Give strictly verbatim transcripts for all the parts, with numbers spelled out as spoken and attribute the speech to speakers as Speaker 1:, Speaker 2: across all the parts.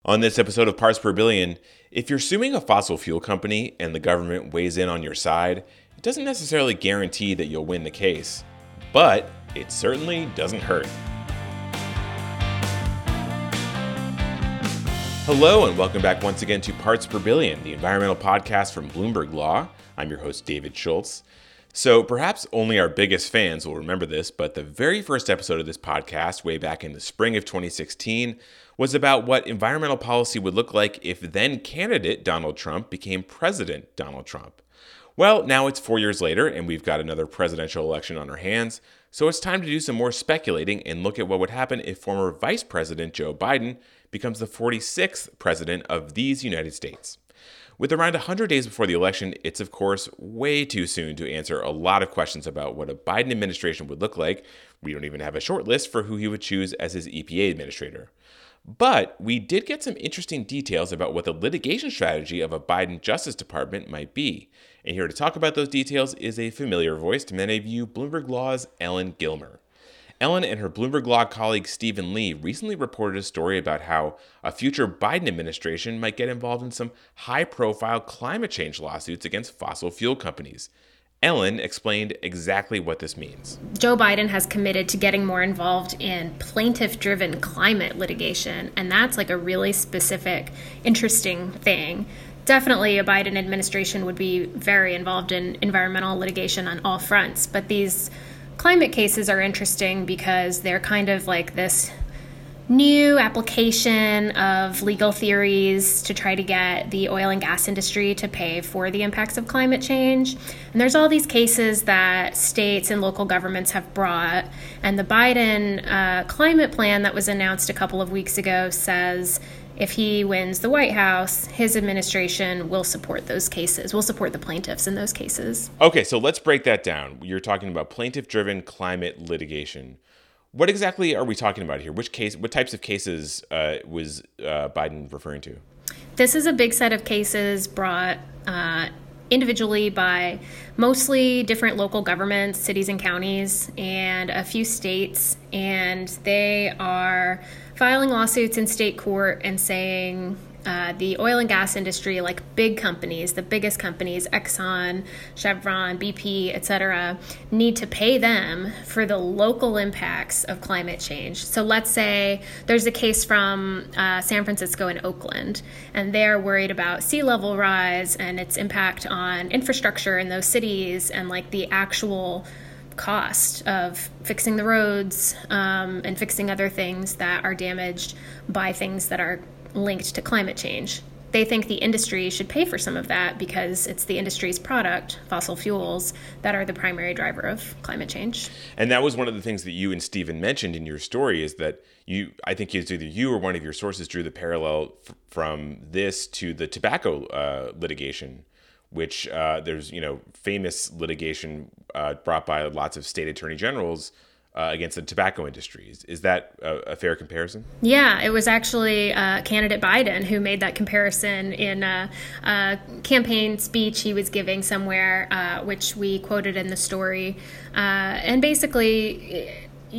Speaker 1: On this episode of Parts Per Billion, if you're suing a fossil fuel company and the government weighs in on your side, it doesn't necessarily guarantee that you'll win the case, but it certainly doesn't hurt. Hello and welcome back once again to Parts Per Billion, the environmental podcast from Bloomberg Law. I'm your host, David Schultz. So perhaps only our biggest fans will remember this, but the very first episode of this podcast, way back in the spring of twenty sixteen, was about what environmental policy would look like if then candidate Donald Trump became President Donald Trump. Well, now it's four years later, and we've got another presidential election on our hands, so it's time to do some more speculating and look at what would happen if former Vice President Joe Biden becomes the forty-sixth president of these United States. With around one hundred days before the election, it's of course way too soon to answer a lot of questions about what a Biden administration would look like. We don't even have a short list for who he would choose as his E P A administrator. But we did get some interesting details about what the litigation strategy of a Biden Justice Department might be. And here to talk about those details is a familiar voice to many of you, Bloomberg Law's Ellen Gilmer. Ellen and her Bloomberg Law colleague Stephen Lee recently reported a story about how a future Biden administration might get involved in some high-profile climate change lawsuits against fossil fuel companies. Ellen explained exactly what this means.
Speaker 2: Joe Biden has committed to getting more involved in plaintiff-driven climate litigation, and that's like a really specific, interesting thing. Definitely a Biden administration would be very involved in environmental litigation on all fronts, but these climate cases are interesting because they're kind of like this new application of legal theories to try to get the oil and gas industry to pay for the impacts of climate change. And there's all these cases that states and local governments have brought. And the Biden uh, climate plan that was announced a couple of weeks ago says if he wins the White House, his administration will support those cases, will support the plaintiffs in those cases.
Speaker 1: Okay, so let's break that down. You're talking about plaintiff-driven climate litigation. What exactly are we talking about here? Which case, what types of cases uh, was uh, Biden referring to?
Speaker 2: This is a big set of cases brought uh, individually by mostly different local governments, cities and counties, and a few states. And they are filing lawsuits in state court and saying uh, the oil and gas industry, like big companies, the biggest companies, Exxon, Chevron, B P, et cetera, need to pay them for the local impacts of climate change. So let's say there's a case from uh, San Francisco and Oakland, and they're worried about sea level rise and its impact on infrastructure in those cities and like the actual cost of fixing the roads um, and fixing other things that are damaged by things that are linked to climate change. They think the industry should pay for some of that because it's the industry's product, fossil fuels, that are the primary driver of climate change.
Speaker 1: And that was one of the things that you and Stephen mentioned in your story is that you, I think it's either you or one of your sources drew the parallel f- from this to the tobacco uh, litigation, which uh, there's, you know, famous litigation uh, brought by lots of state attorney generals uh, against the tobacco industries. Is that a, a fair comparison?
Speaker 2: Yeah, it was actually uh, candidate Biden who made that comparison in a, a campaign speech he was giving somewhere, uh, which we quoted in the story. Uh, and basically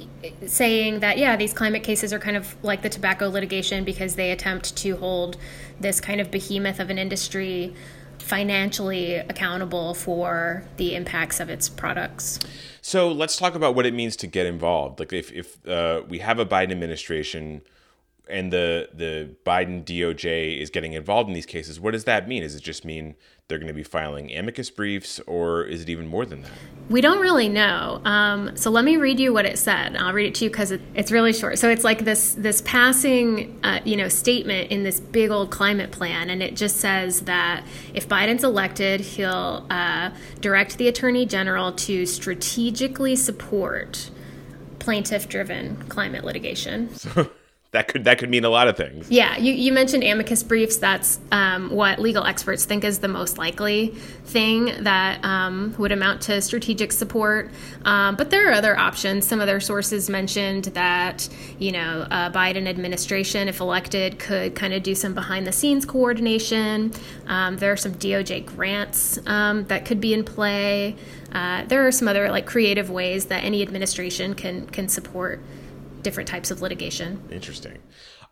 Speaker 2: saying that, yeah, these climate cases are kind of like the tobacco litigation because they attempt to hold this kind of behemoth of an industry financially accountable for the impacts of its products.
Speaker 1: So let's talk about what it means to get involved. Like if, if uh, we have a Biden administration and the the Biden D O J is getting involved in these cases, what does that mean? Does it just mean they're going to be filing amicus briefs, or is it even more than that?
Speaker 2: We don't really know. Um, so let me read you what it said. I'll read it to you because it, it's really short. So it's like this this passing, uh, you know, statement in this big old climate plan, and it just says that if Biden's elected, he'll uh, direct the Attorney General to strategically support plaintiff-driven climate litigation.
Speaker 1: So that could that could mean a lot of things.
Speaker 2: Yeah, you, you mentioned amicus briefs. That's um, what legal experts think is the most likely thing that um, would amount to strategic support. Um, but there are other options. Some of their sources mentioned that, you know, uh, Biden administration, if elected, could kind of do some behind-the-scenes coordination. Um, there are some D O J grants um, that could be in play. Uh, there are some other like creative ways that any administration can can support different types of litigation.
Speaker 1: Interesting.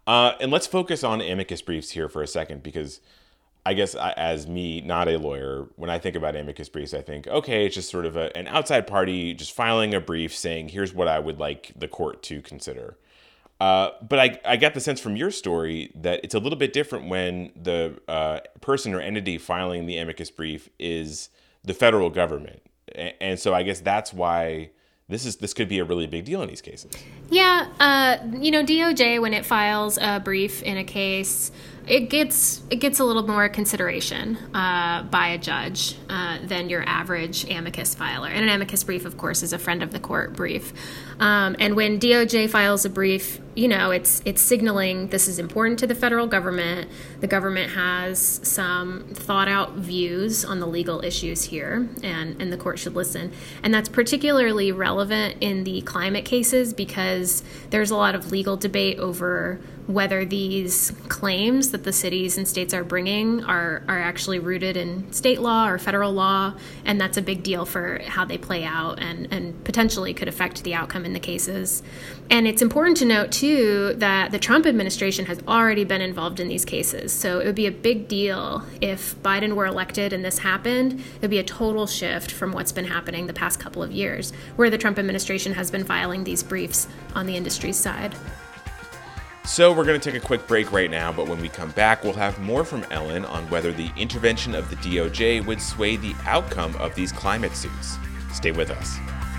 Speaker 1: Uh, and let's focus on amicus briefs here for a second, because I guess I, as me, not a lawyer, when I think about amicus briefs, I think, okay, it's just sort of a, an outside party just filing a brief saying, here's what I would like the court to consider. Uh, but I, I got the sense from your story that it's a little bit different when the uh, person or entity filing the amicus brief is the federal government. And, and so I guess that's why this is this could be a really big deal in these cases.
Speaker 2: Yeah, uh, you know, D O J, when it files a brief in a case, it gets it gets a little more consideration uh, by a judge uh, than your average amicus filer. And an amicus brief, of course, is a friend of the court brief. Um, and when D O J files a brief, you know, it's it's signaling this is important to the federal government. The government has some thought out views on the legal issues here, and, and the court should listen. And that's particularly relevant in the climate cases because there's a lot of legal debate over whether these claims that the cities and states are bringing are, are actually rooted in state law or federal law, and that's a big deal for how they play out and, and potentially could affect the outcome in the cases. And it's important to note, too, that the Trump administration has already been involved in these cases. So it would be a big deal if Biden were elected and this happened. It would be a total shift from what's been happening the past couple of years, where the Trump administration has been filing these briefs on the industry's side.
Speaker 1: So we're going to take a quick break right now, but when we come back, we'll have more from Ellen on whether the intervention of the D O J would sway the outcome of these climate suits. Stay with us.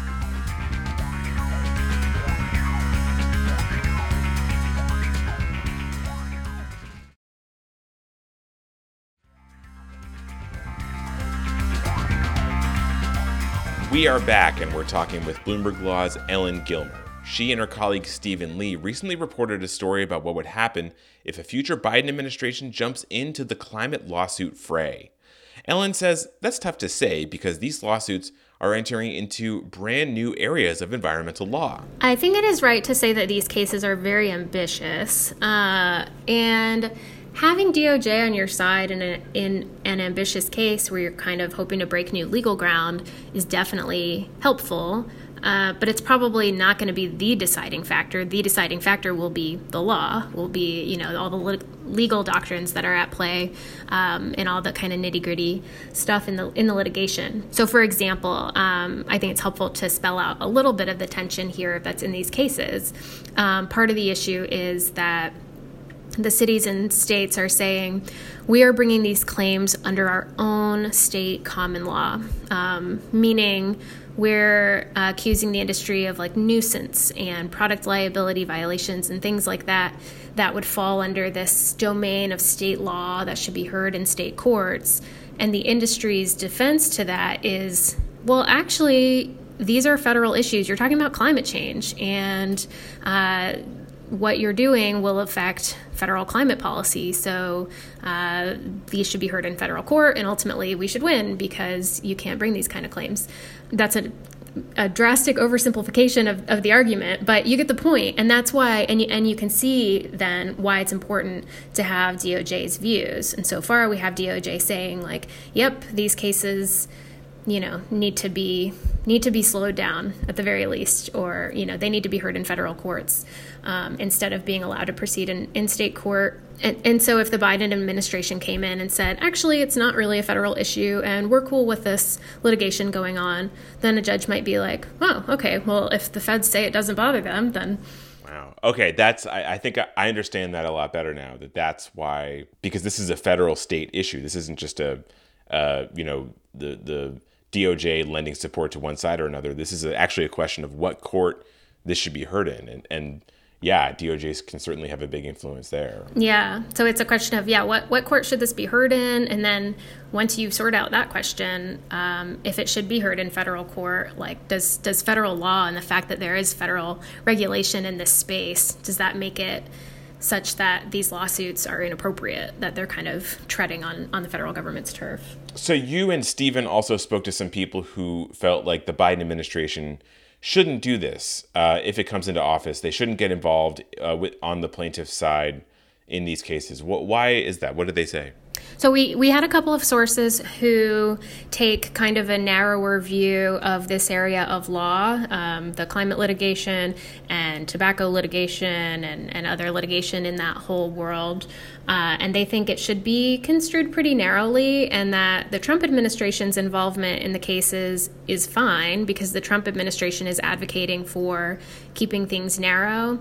Speaker 1: We are back, and we're talking with Bloomberg Law's Ellen Gilmer. She and her colleague Stephen Lee recently reported a story about what would happen if a future Biden administration jumps into the climate lawsuit fray. Ellen says that's tough to say because these lawsuits are entering into brand new areas of environmental law.
Speaker 2: I think it is right to say that these cases are very ambitious, uh, and having D O J on your side in, a, in an ambitious case where you're kind of hoping to break new legal ground is definitely helpful. Uh, but it's probably not going to be the deciding factor. The deciding factor will be the law, will be, you know, all the le- legal doctrines that are at play, um, and all the kind of nitty-gritty stuff in the in the litigation. So, for example, um, I think it's helpful to spell out a little bit of the tension here that's in these cases. Um, part of the issue is that the cities and states are saying, we are bringing these claims under our own state common law, um, meaning we're uh, accusing the industry of like nuisance and product liability violations and things like that that would fall under this domain of state law that should be heard in state courts. And the industry's defense to that is, well, actually, these are federal issues. You're talking about climate change, and uh, what you're doing will affect federal climate policy. So uh, these should be heard in federal court, and ultimately we should win because you can't bring these kind of claims. That's a, a drastic oversimplification of, of the argument, but you get the point. And that's why, and you, and you can see then why it's important to have D O J's views. And so far we have D O J saying like, yep, these cases, you know, need to be need to be slowed down at the very least, or, you know, they need to be heard in federal courts um, instead of being allowed to proceed in, in state court. And, and so if the Biden administration came in and said, actually, it's not really a federal issue and we're cool with this litigation going on, then a judge might be like, oh, okay, well, if the feds say it doesn't bother them, then...
Speaker 1: Wow. Okay, that's. I, I think I, I understand that a lot better now, that that's why, because this is a federal state issue. This isn't just a, uh, you know, the the... D O J lending support to one side or another. This is a, actually a question of what court this should be heard in. And, and yeah, D O Js can certainly have a big influence there.
Speaker 2: Yeah. So it's a question of, yeah, what, what court should this be heard in? And then once you sort out that question, um, if it should be heard in federal court, like does, does federal law and the fact that there is federal regulation in this space, does that make it such that these lawsuits are inappropriate, that they're kind of treading on, on the federal government's turf?
Speaker 1: So you and Stephen also spoke to some people who felt like the Biden administration shouldn't do this uh, if it comes into office. They shouldn't get involved uh, with, on the plaintiff's side in these cases. What, why is that? What did they say?
Speaker 2: So we, we had a couple of sources who take kind of a narrower view of this area of law, um, the climate litigation and tobacco litigation and, and other litigation in that whole world. Uh, and they think it should be construed pretty narrowly, and that the Trump administration's involvement in the cases is fine because the Trump administration is advocating for keeping things narrow.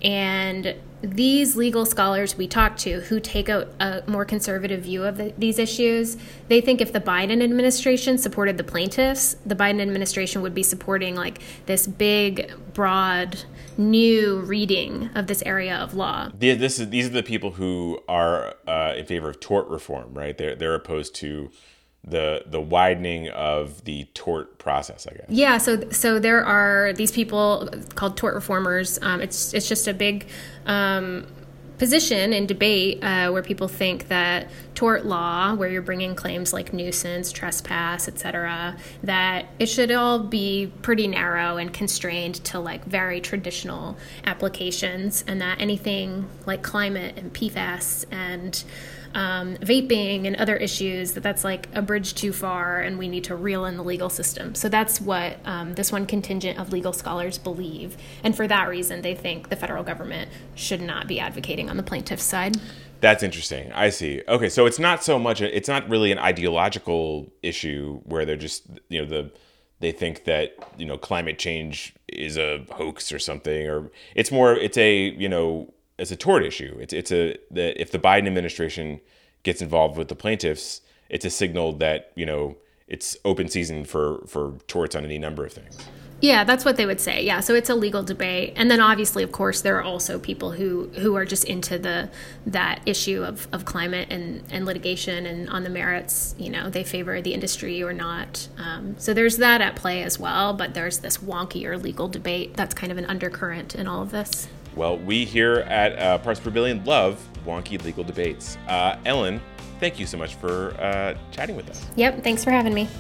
Speaker 2: And these legal scholars we talked to who take a, a more conservative view of the, these issues, they think if the Biden administration supported the plaintiffs, the Biden administration would be supporting like this big, broad, new reading of this area of law.
Speaker 1: The, this is, these are the people who are uh, in favor of tort reform, right? They're they're opposed to the the widening of the tort process, I guess.
Speaker 2: Yeah, so so there are these people called tort reformers. Um, it's it's just a big um, position in debate uh, where people think that tort law, where you're bringing claims like nuisance, trespass, et cetera, that it should all be pretty narrow and constrained to like very traditional applications, and that anything like climate and P FAS and Um, vaping and other issues, that that's like a bridge too far and we need to reel in the legal system. So that's what um, this one contingent of legal scholars believe. And for that reason, they think the federal government should not be advocating on the plaintiff's side.
Speaker 1: That's interesting. I see. Okay, so it's not so much, a, it's not really an ideological issue where they're just, you know, the they think that, you know, climate change is a hoax or something, or it's more, it's a, you know, it's a tort issue. It's it's a that if the Biden administration gets involved with the plaintiffs, it's a signal that, you know, it's open season for for torts on any number of things.
Speaker 2: Yeah, that's what they would say. Yeah, so it's a legal debate, and then obviously, of course, there are also people who, who are just into the that issue of, of climate and, and litigation, and on the merits, you know, they favor the industry or not. Um, so there's that at play as well. But there's this wonkier legal debate that's kind of an undercurrent in all of this.
Speaker 1: Well, we here at uh, Parts Per Billion love wonky legal debates. Uh, Ellen, thank you so much for uh, chatting with us.
Speaker 2: Yep, thanks for having me.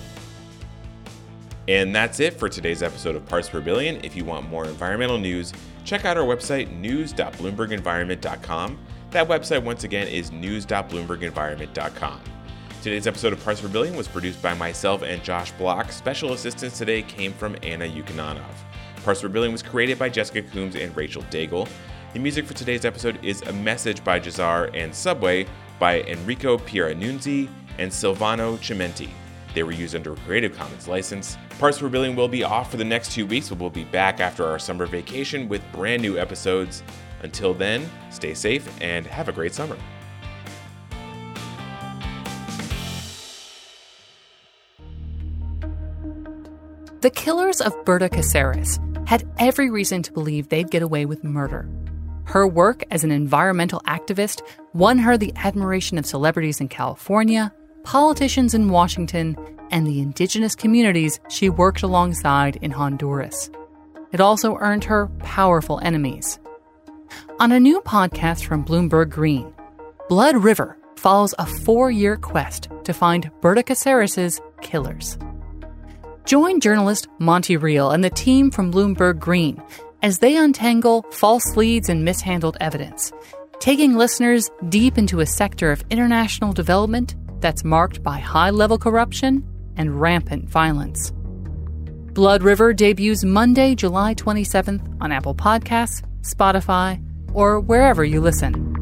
Speaker 1: And that's it for today's episode of Parts Per Billion. If you want more environmental news, check out our website, news dot bloomberg environment dot com. That website, once again, is news dot bloomberg environment dot com. Today's episode of Parts Per Billion was produced by myself and Josh Block. Special assistance today came from Anna Yukonanov. Parts Per Billion was created by Jessica Coombs and Rachel Daigle. The music for today's episode is A Message by Jazar and Subway by Enrico Pieranunzi and Silvano Cimenti. They were used under a Creative Commons license. Parts Per Billion will be off for the next two weeks, but we'll be back after our summer vacation with brand new episodes. Until then, stay safe and have a great summer.
Speaker 3: The killers of Berta Cáceres had every reason to believe they'd get away with murder. Her work as an environmental activist won her the admiration of celebrities in California, politicians in Washington, and the indigenous communities she worked alongside in Honduras. It also earned her powerful enemies. On a new podcast from Bloomberg Green, Blood River follows a four-year quest to find Berta Cáceres' killers. Join journalist Monty Reel and the team from Bloomberg Green as they untangle false leads and mishandled evidence, taking listeners deep into a sector of international development that's marked by high-level corruption and rampant violence. Blood River debuts Monday, July twenty-seventh on Apple Podcasts, Spotify, or wherever you listen.